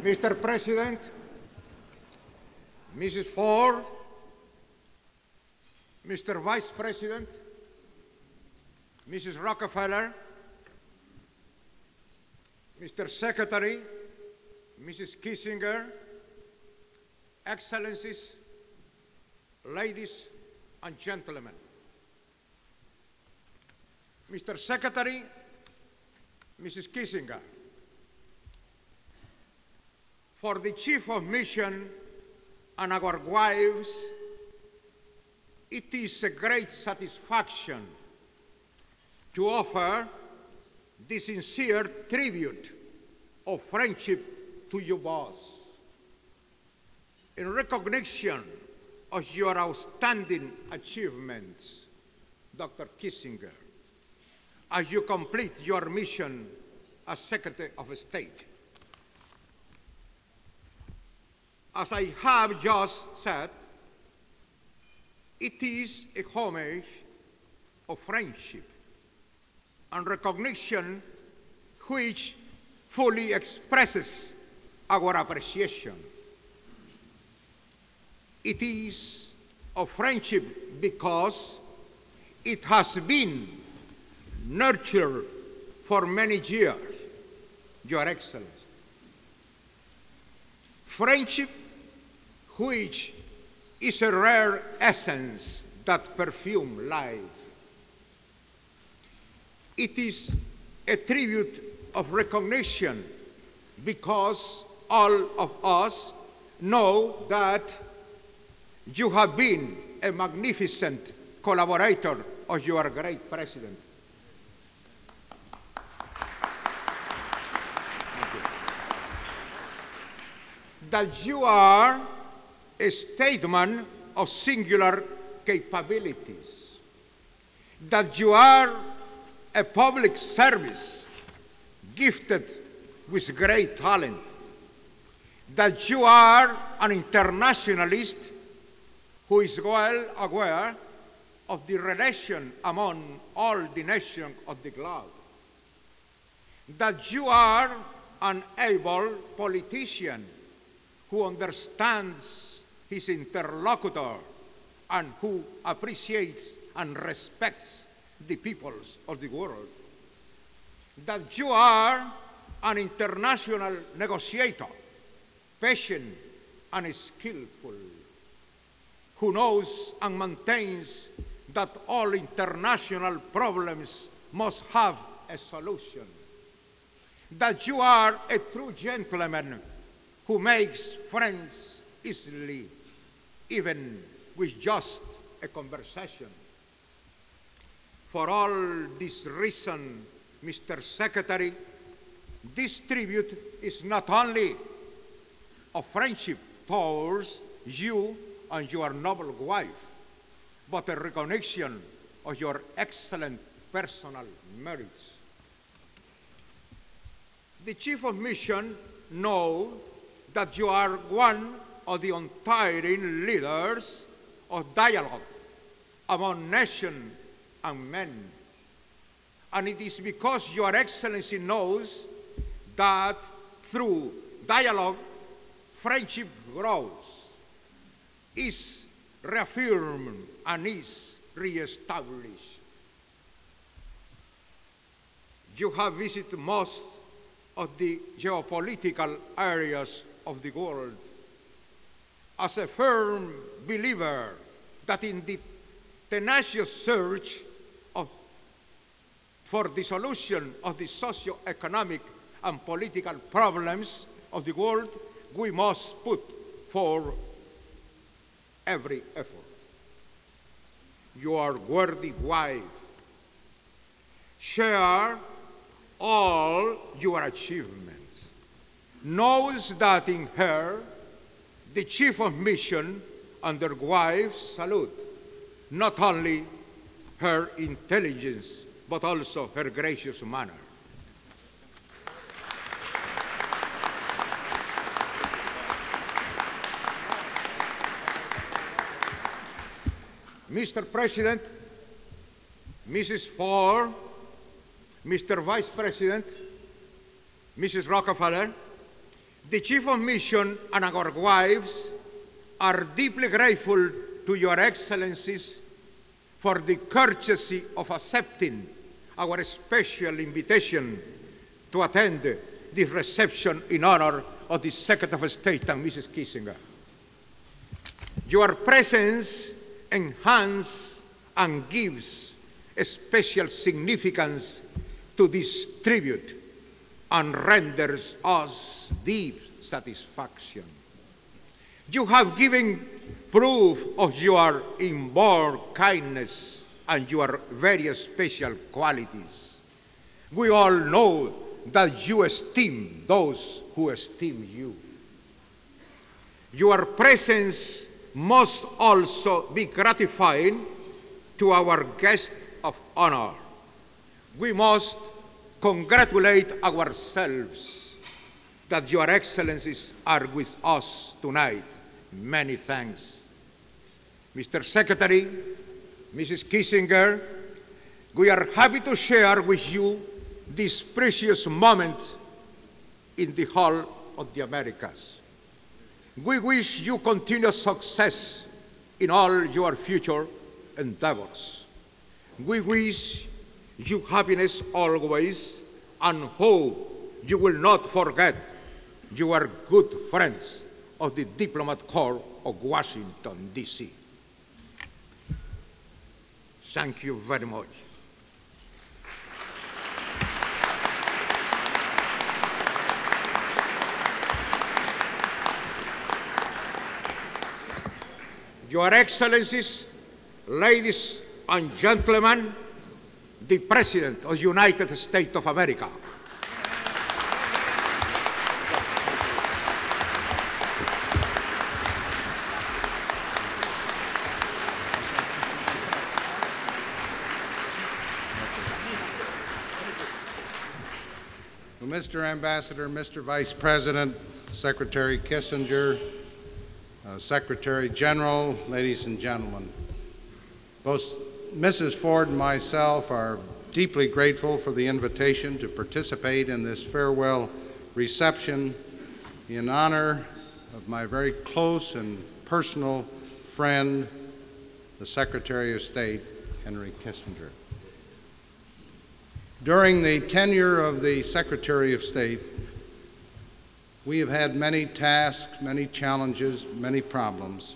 Mr. President, Mrs. Ford, Mr. Vice President, Mrs. Rockefeller, Mr. Secretary, Mrs. Kissinger, Excellencies, ladies and gentlemen. Mr. Secretary, Mrs. Kissinger, for the Chief of Mission and our wives, it is a great satisfaction to offer the sincere tribute of friendship to you both. In recognition of your outstanding achievements, Dr. Kissinger, as you complete your mission as Secretary of State. As I have just said, it is a homage of friendship and recognition which fully expresses our appreciation. It is of friendship because it has been nurtured for many years, Your Excellency. Friendship, which is a rare essence that perfumes life. It is a tribute of recognition because all of us know that you have been a magnificent collaborator of your great president. That you are a statesman of singular capabilities, that you are a public service gifted with great talent, that you are an internationalist who is well aware of the relation among all the nations of the globe, that you are an able politician who understands his interlocutor and who appreciates and respects the peoples of the world, that you are an international negotiator, patient and skillful, who knows and maintains that all international problems must have a solution, that you are a true gentleman who makes friends easily, even with just a conversation. For all this reason, Mr. Secretary, this tribute is not only of friendship towards you and your noble wife, but a recognition of your excellent personal merits. The Chief of Mission knows that you are one of the untiring leaders of dialogue among nations and men. And it is because Your Excellency knows that through dialogue, friendship grows, is reaffirmed, and is reestablished. You have visited most of the geopolitical areas of the world. As a firm believer that in the tenacious search for the solution of the socio-economic and political problems of the world, we must put forth every effort. Your worthy wife share all your achievements, knows that in her, the Chief of Mission and their wives salute not only her intelligence, but also her gracious manner. Mr. President, Mrs. Ford, Mr. Vice President, Mrs. Rockefeller, The Chief of Mission and our wives are deeply grateful to Your Excellencies for the courtesy of accepting our special invitation to attend the reception in honor of the Secretary of State and Mrs. Kissinger. Your presence enhances and gives a special significance to this tribute and renders us deep satisfaction. You have given proof of your inborn kindness and your very special qualities. We all know that you esteem those who esteem you. Your presence must also be gratifying to our guest of honor. We must congratulate ourselves that Your Excellencies are with us tonight. Many thanks. Mr. Secretary, Mrs. Kissinger, we are happy to share with you this precious moment in the Hall of the Americas. We wish you continued success in all your future endeavors. We wish you happiness always and hope you will not forget you are good friends of the Diplomat Corps of Washington, D.C. Thank you very much. Your Excellencies, ladies and gentlemen, the President of the United States of America. Well, Mr. Ambassador, Mr. Vice President, Secretary Kissinger, Secretary General, ladies and gentlemen, both Mrs. Ford and myself are deeply grateful for the invitation to participate in this farewell reception in honor of my very close and personal friend, the Secretary of State, Henry Kissinger. During the tenure of the Secretary of State, we have had many tasks, many challenges, many problems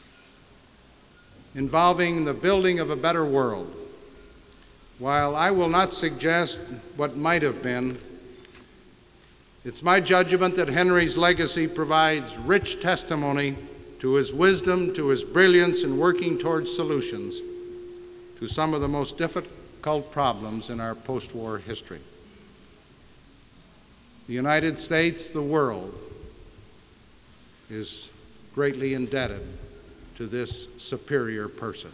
involving the building of a better world. While I will not suggest what might have been, it's my judgment that Henry's legacy provides rich testimony to his wisdom, to his brilliance in working towards solutions to some of the most difficult problems in our post-war history. The United States, the world, is greatly indebted to this superior person.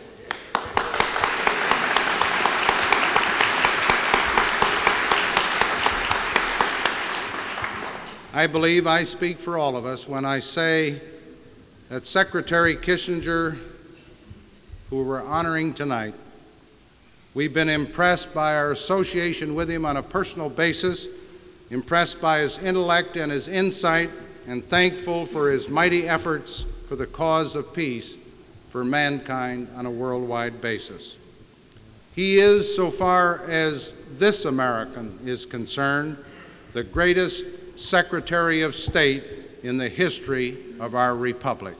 I believe I speak for all of us when I say that Secretary Kissinger, who we're honoring tonight, we've been impressed by our association with him on a personal basis, impressed by his intellect and his insight, and thankful for his mighty efforts for the cause of peace for mankind on a worldwide basis. He is, so far as this American is concerned, the greatest Secretary of State in the history of our republic.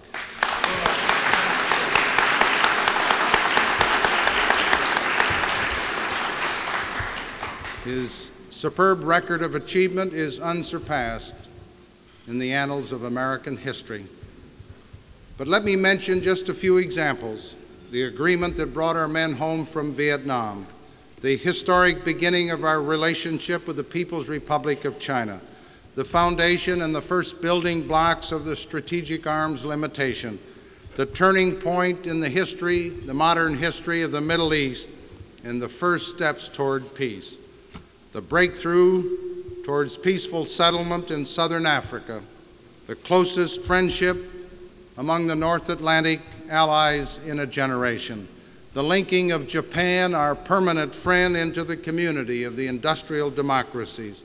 His superb record of achievement is unsurpassed in the annals of American history. But let me mention just a few examples: the agreement that brought our men home from Vietnam, the historic beginning of our relationship with the People's Republic of China, the foundation and the first building blocks of the strategic arms limitation, the turning point in the history, the modern history of the Middle East, and the first steps toward peace, the breakthrough towards peaceful settlement in southern Africa, the closest friendship among the North Atlantic allies in a generation, the linking of Japan, our permanent friend, into the community of the industrial democracies,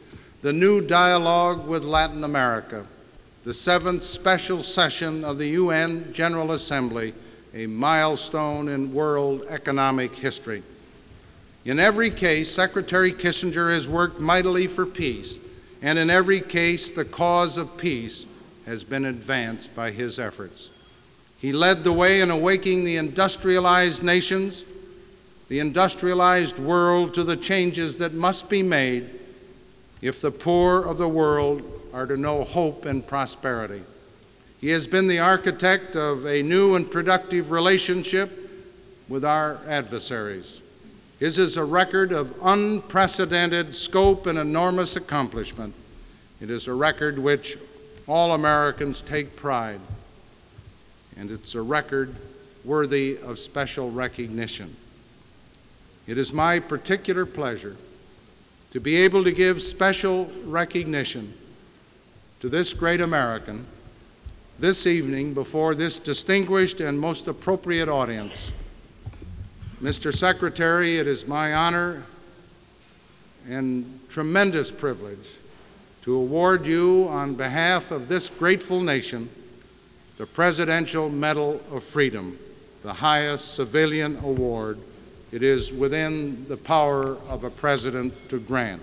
the new dialogue with Latin America, the seventh special session of the UN General Assembly, a milestone in world economic history. In every case, Secretary Kissinger has worked mightily for peace, and in every case, the cause of peace has been advanced by his efforts. He led the way in awakening the industrialized nations, the industrialized world, to the changes that must be made if the poor of the world are to know hope and prosperity. He has been the architect of a new and productive relationship with our adversaries. His is a record of unprecedented scope and enormous accomplishment. It is a record which all Americans take pride, and it's a record worthy of special recognition. It is my particular pleasure to be able to give special recognition to this great American this evening before this distinguished and most appropriate audience. Mr. Secretary, it is my honor and tremendous privilege to award you, on behalf of this grateful nation, the Presidential Medal of Freedom, the highest civilian award it is within the power of a president to grant.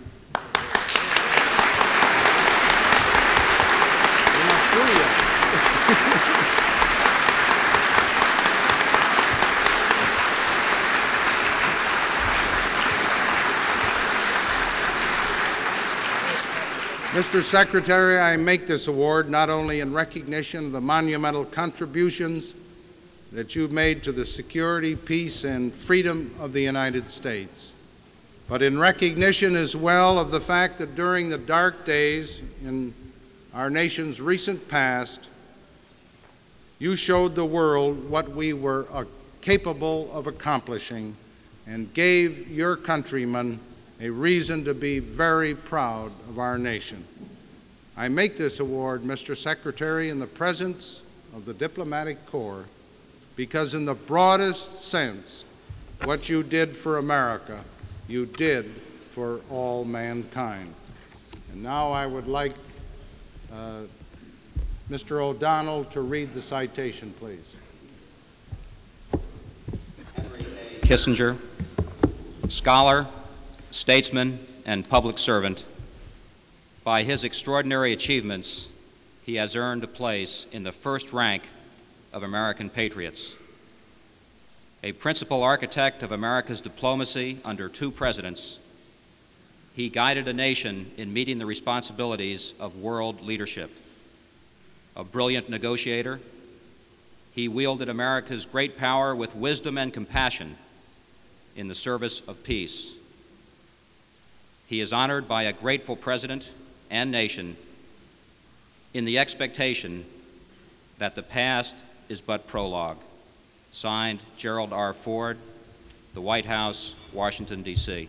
Mr. Secretary, I make this award not only in recognition of the monumental contributions that you've made to the security, peace, and freedom of the United States, but in recognition as well of the fact that during the dark days in our nation's recent past, you showed the world what we were capable of accomplishing and gave your countrymen a reason to be very proud of our nation. I make this award, Mr. Secretary, in the presence of the Diplomatic Corps, because in the broadest sense, what you did for America, you did for all mankind. And now I would like Mr. O'Donnell to read the citation, please. Henry A. Kissinger, scholar, statesman, and public servant. By his extraordinary achievements, he has earned a place in the first rank of American patriots. A principal architect of America's diplomacy under two presidents, he guided a nation in meeting the responsibilities of world leadership. A brilliant negotiator, he wielded America's great power with wisdom and compassion in the service of peace. He is honored by a grateful president and nation in the expectation that the past is but prologue. Signed, Gerald R. Ford, the White House, Washington, D.C.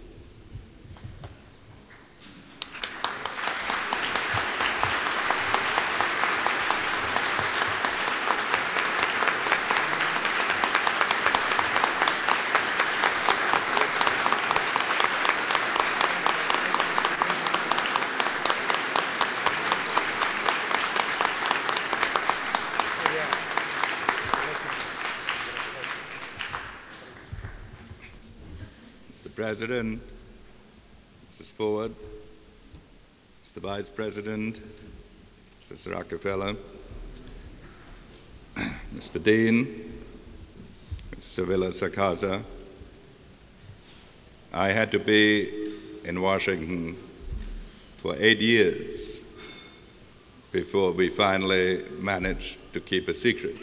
President, Mrs. Ford, Mr. Vice President, Mr. Rockefeller, Mr. Dean, Mr. Wille-Sacasa, I had to be in Washington for 8 years before we finally managed to keep a secret.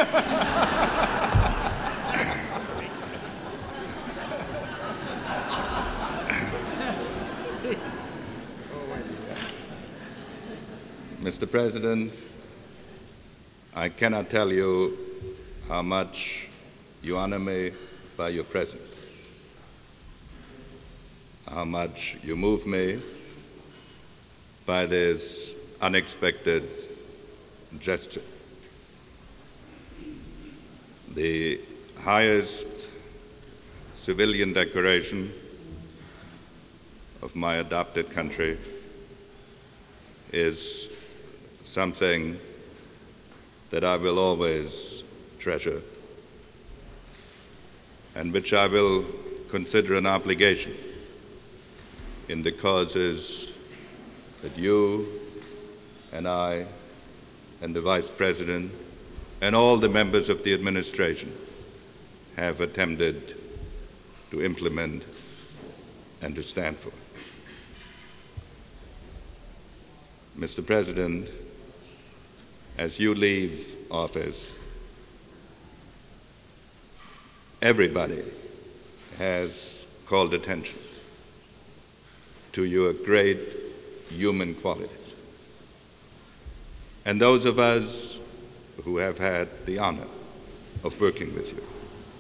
Mr. President, I cannot tell you how much you honor me by your presence, how much you move me by this unexpected gesture. The highest civilian decoration of my adopted country is something that I will always treasure and which I will consider an obligation in the causes that you and I and the Vice President and all the members of the administration have attempted to implement and to stand for. Mr. President, as you leave office, everybody has called attention to your great human qualities. And those of us who have had the honor of working with you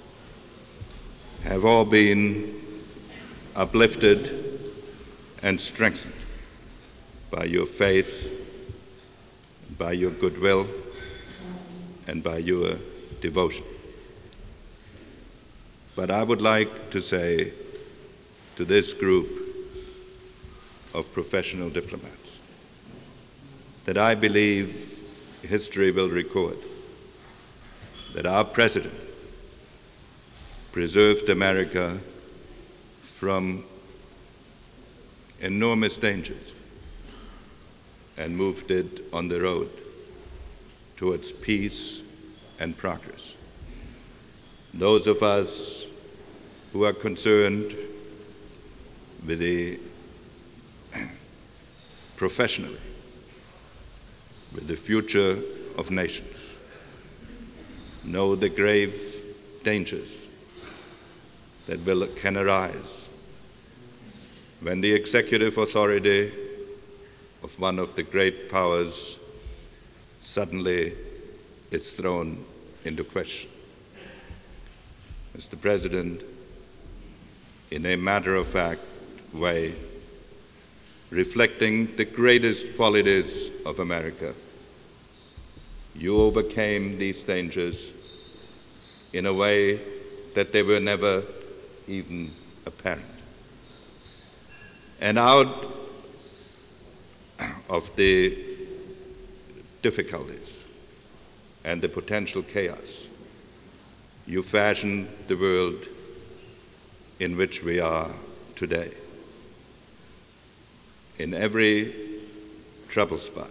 have all been uplifted and strengthened by your faith, by your goodwill, and by your devotion. But I would like to say to this group of professional diplomats that I believe history will record that our president preserved America from enormous dangers and moved it on the road towards peace and progress. Those of us who are concerned with professionally with the future of nations know the grave dangers that can arise when the executive authority of one of the great powers suddenly is thrown into question. Mr. President, in a matter-of-fact way, reflecting the greatest qualities of America, you overcame these dangers in a way that they were never even apparent. And out of the difficulties and the potential chaos, you fashioned the world in which we are today. In every trouble spot,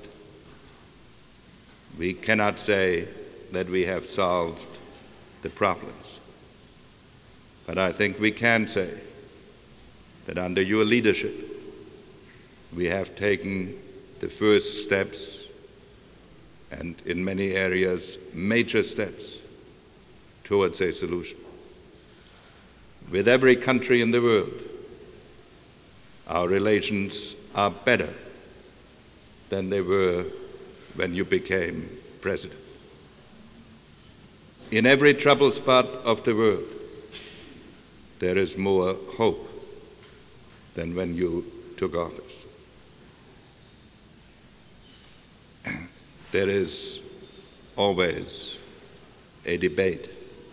we cannot say that we have solved the problems, but I think we can say that under your leadership, we have taken the first steps, and in many areas, major steps towards a solution. With every country in the world, our relations are better than they were when you became president. In every troubled spot of the world, there is more hope than when you took office. There is always a debate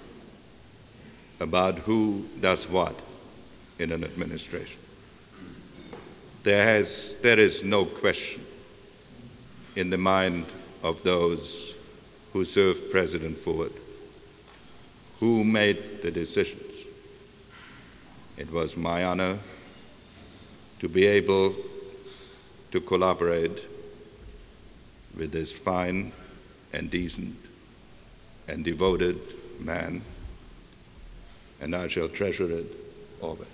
about who does what in an administration. There is no question in the mind of those who served President Ford who made the decisions. It was my honor to be able to collaborate with this fine and decent and devoted man, and I shall treasure it always.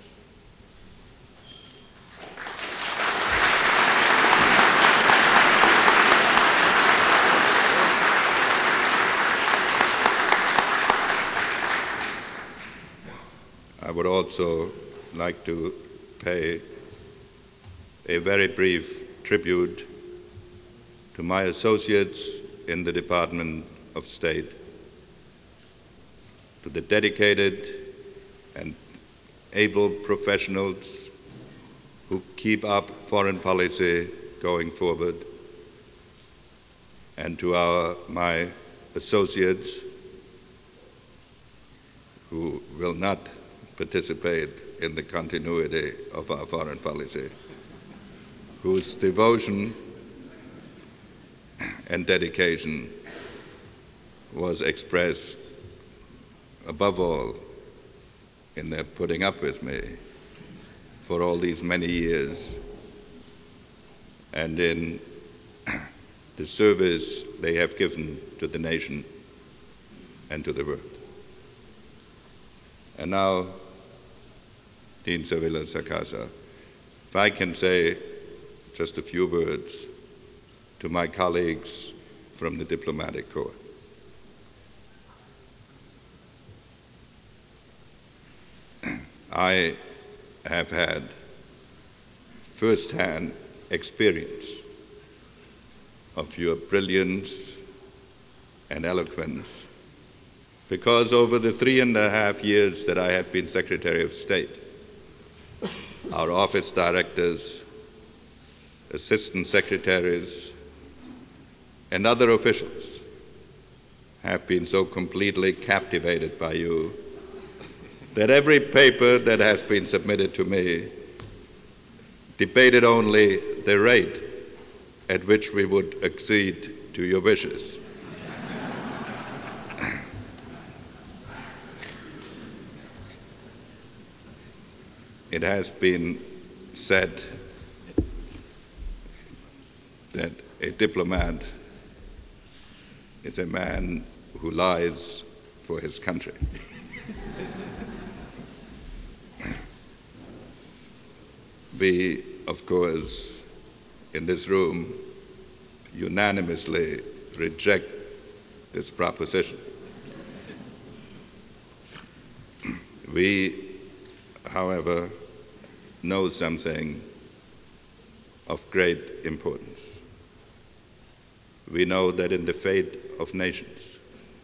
I would also like to pay a very brief tribute to my associates in the Department of State, to the dedicated and able professionals who keep up foreign policy going forward, and to my associates who will not participate in the continuity of our foreign policy, whose devotion and dedication was expressed above all in their putting up with me for all these many years and in the service they have given to the nation and to the world. And now, Dean Savila Sacasa, if I can say just a few words to my colleagues from the Diplomatic Corps. I have had first-hand experience of your brilliance and eloquence, because over the 3.5 years that I have been Secretary of State, our office directors, assistant secretaries, and other officials have been so completely captivated by you that every paper that has been submitted to me debated only the rate at which we would accede to your wishes. It has been said that a diplomat is a man who lies for his country. We, of course, in this room, unanimously reject this proposition. We, however, know something of great importance. We know that in the fate of nations,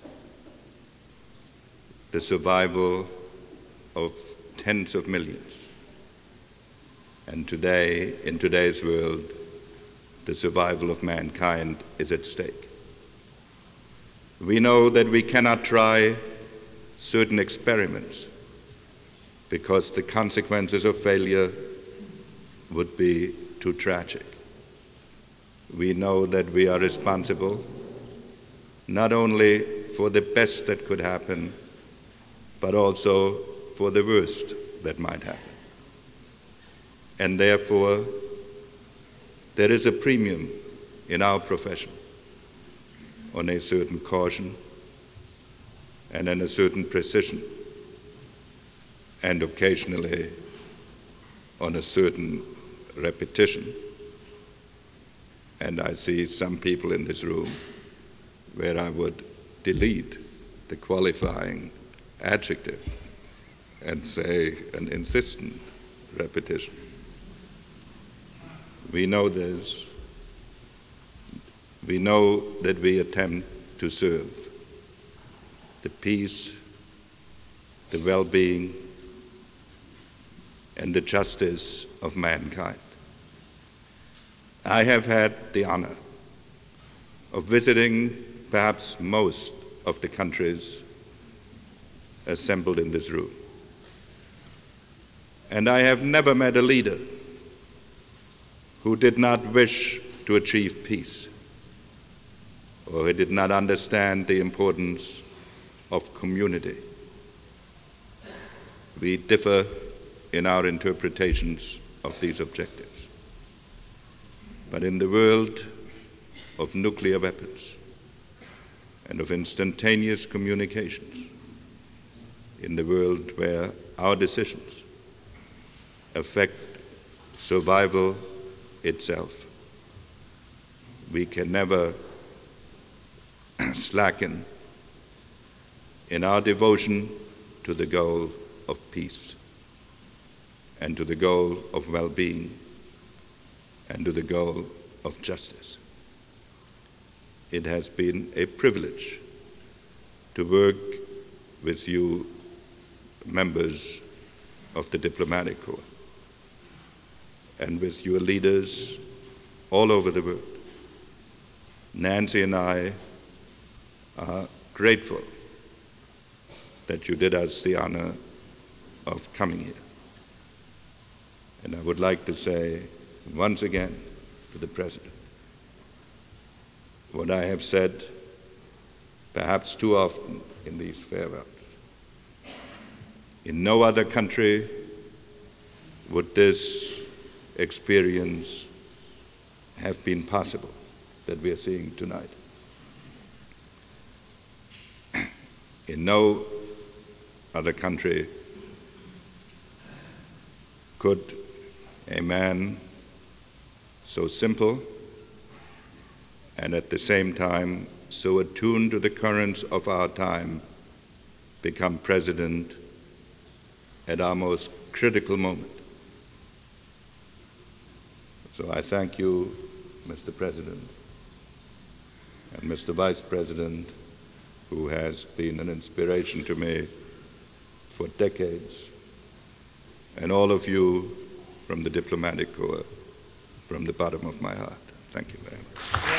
the survival of tens of millions, and today, in today's world, the survival of mankind is at stake. We know that we cannot try certain experiments because the consequences of failure would be too tragic. We know that we are responsible not only for the best that could happen, but also for the worst that might happen. And therefore, there is a premium in our profession on a certain caution and on a certain precision, and occasionally on a certain repetition. And I see some people in this room where I would delete the qualifying adjective and say an insistent repetition. We know this. We know that we attempt to serve the peace, the well-being, and the justice of mankind. I have had the honor of visiting perhaps most of the countries assembled in this room. And I have never met a leader who did not wish to achieve peace, or who did not understand the importance of community. We differ in our interpretations of these objectives. But in the world of nuclear weapons and of instantaneous communications, in the world where our decisions affect survival itself, we can never slacken in our devotion to the goal of peace and to the goal of well-being and to the goal of justice. It has been a privilege to work with you, members of the Diplomatic Corps, and with your leaders all over the world. Nancy and I are grateful that you did us the honor of coming here. And I would like to say once again to the President, what I have said perhaps too often in these farewells. In no other country would this experience have been possible that we are seeing tonight. In no other country could a man so simple and at the same time so attuned to the currents of our time become president at our most critical moment. So I thank you, Mr. President, and Mr. Vice President, who has been an inspiration to me for decades, and all of you from the Diplomatic Corps, from the bottom of my heart. Thank you very much.